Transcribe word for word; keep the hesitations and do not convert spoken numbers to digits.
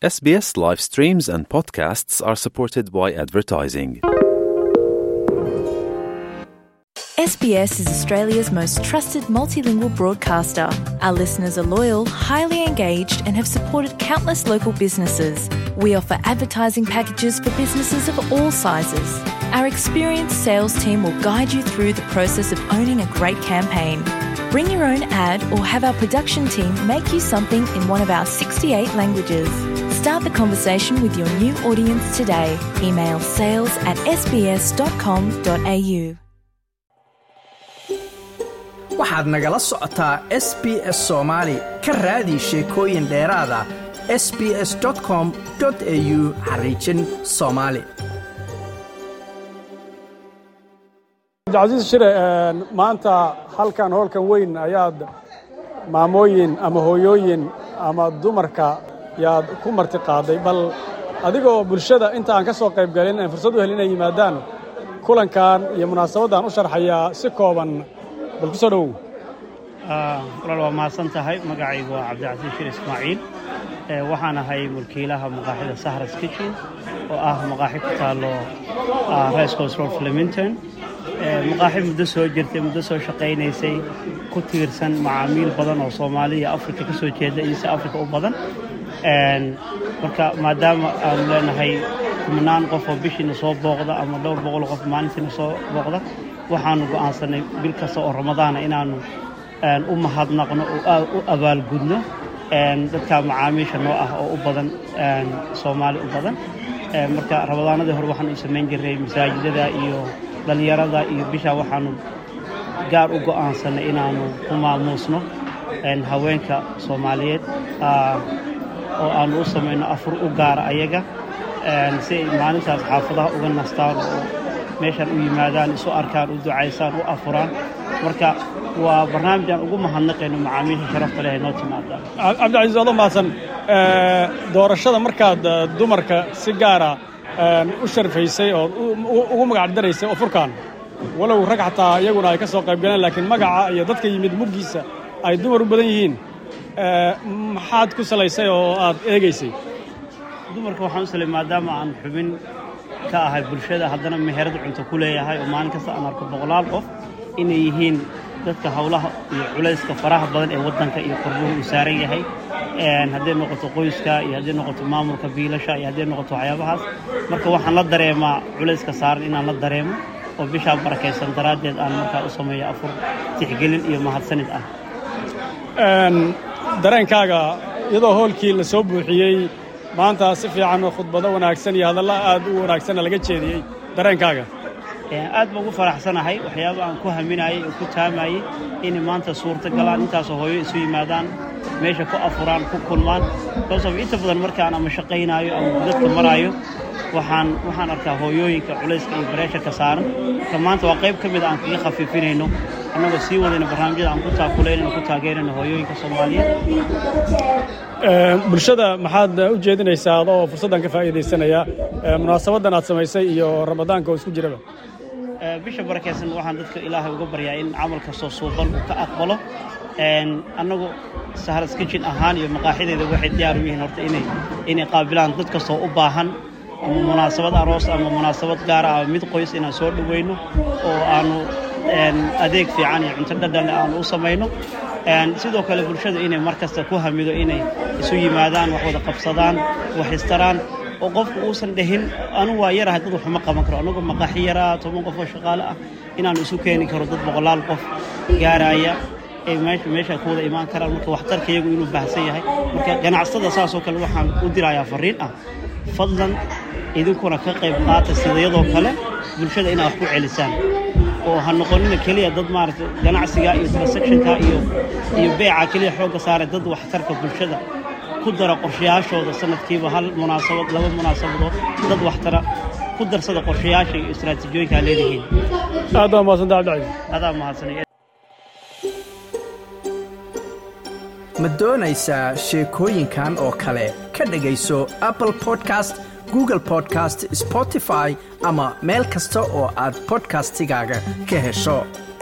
S B S live streams and podcasts are supported by advertising. S B S is Australia's most trusted multilingual broadcaster. Our listeners are loyal, highly engaged, and have supported countless local businesses. We offer advertising packages for businesses of all sizes. Our experienced sales team will guide you through the process of owning a great campaign. Bring your own ad or have our production team make you something in one of our sixty-eight languages. Start the conversation with your new audience today. Email sales at s b s dot com dot a u. waxaad nagala socotaa S B S Soomaali ka raadi sheekooyin dheeraada s b s dot com dot a u xariijin Soomaali. Cabdi Shire maanta halkan hoolkan weyn ayaad maamooyin ama hooyooyin ama dumarka yaad ku marti qaaday bal adigoo bulshada inta aan ka soo qayb galin ay fursad u helin inay yimaadaan kulankan iyo munaasabadan u sharxaya si kooban bal ku soo dhaw ah walaal waa maasan tahay magacaygu waa Cabdi Shire Ismaaciil ee waxaan ahay mulkiilaha maqaaxida Sahra's Kitchen oo ah maqaaxi ku taalo Race Course Road Flemington ee maqaaxi muddo soo jirtay muddo soo shaqeynaysay ku tiirsan macaamiil badan oo Soomaaliya Afrika ka soo jeeda iyo Afrika u badan een marka maadaama aan leenahay kumanaan qof oo bishii soo booqda ama dhowr boqol qof maalintii soo booqda waxaan go'aansanay bil kasta oo Ramadaan inaanu aan u mahadnaqno oo u abaal gudno een dadka macaamiisha noo ah oo u badan een Soomaali u badan ee marka Ramadaanadii hore waxaan u sameyn jiray masaajidada iyo dhalinyarada iyo bisha waxaanu gaar u go'aansanay inaanu ku maamusno een haweenka Soomaaliyeed ah oo aan u sameeyno afur u gaar ayaga een si maalintaas xaafadaha uga nastaan oo meeshan u yimaadaan isu arkaan u ducaysaan u afuraan marka waa barnaamij aan ugu mahadnaqayno macaamiisha sharafta leh noo timaada Cabdi Aziz Wado maasan ee doorashada markaad dumarka si gaar ah u sharfaysay oo ugu magac daraysay oo furkaan walow rag xataa iyaguna ay ka soo qayb galeen laakiin magaca iyo dadka yimid muggiisa ay dumar u badan yihiin ee maxaad ku salaysay oo aad eegaysay dumarka waxaan salay maadaama aan xubin ka ahay bulshada haddana meherad cunto ku leeyahay oo maalin kasta aan arko boqolaal qof inay yihiin dadka hawlaha iyo culayska faraha badan ee wadanka iyo qorbuhu u saaran yahay een haddii noqoto qoyska iyo haddii noqoto maamulka biilasha iyo haddii noqoto waxyaabahaas marka waxaan la dareemaa culayska saaran inaan la dareemo oo bisha barakeysan daraadeed aan markaa u sameeyo afur tixgelin iyo mahadsanid ah een dareenkaaga iyadoo hoolkii la soo buuxiyey maanta si fiican khudbado wanaagsan iyo hadallo aad u wanaagsan laga jeediyey dareenkaaga ee aad baan ugu faraxsanahay waxyaabo aan ku haminayay oo ku taamayay in maanta suurta galaan intaas hooyo isu yimaadaan meesha ku afuraan ku kulmaan taasoo inta badan markaan ama shaqeynaayo ama dadka maraayo waxaan waxaan arkaa hooyooyinka culayska iyo pressure-ka saaran ka maanta waa qayb kamid aan kaga khafiifinayno anagoo sii wadayna barnaamijyada aan ku taakuleynayno ku taageerayno hooyooyinka Soomaaliyeed ee bulshada maxaad u jeedinaysaa adoo fursadan ka faa'iideysanaya munaasabadan aad samaysay iyo Ramadaanka oo isku jiraba ee bisha barakeysan waxaan dadka Ilaahay uga baryaa in amalka soo suuban uu ka aqbalo een anagu Sahra's Kitchen ahaan iyo maqaaxideeda waxay diyaar u yihiin horta inay inay qaabilaan dadka soo u baahan ama munaasabad aroos ama munaasabad gaar ah mid qoys inaan soo dhaweyno oo aanu een adeeg fiican iyo cunto dhadhan aan u sameeyno een sidoo kale bulshada inay markasta ku hamido inay isu yimaadaan wax wada qabsadaan wax istaraan oo qofku uusan dhahin anu waa yarahay dad wax ma qaban karo anagu maqaaxi yara toban qof oo shaqaale ah inaan isu keeni karo dad boqolaal qof gaaraya ee meesha meesha ku wada imaan karaan marka waxtarka iyagu inuu baahsan yahay marka ganacsada saas oo kale waxaan u dirayaa fariin ah fadlan idinkuna ka qayb qaata sidayadoo kale bulshada inaad wax ku celisaan oo ha noqonina kaliya dad maaragtay ganacsiga iyo transaction-ka iyo iyo beeca kaliya xooga saaray dad waxtarka bulshada ku dara qorshayaashooda sanadkiiba hal munaasabad laba munaasabadood dad waxtara ku darsada qorshayaasha iyo istaraatiijiyooyinka leeyihiin aad baa mahadsan Cabdi aad baa mahadsan ma doonaysaa sheekooyinkan oo kale ka dhagayso Apple Podcast Google Podcast Spotify ama meel kasta oo aad podcastigaaga ka hesho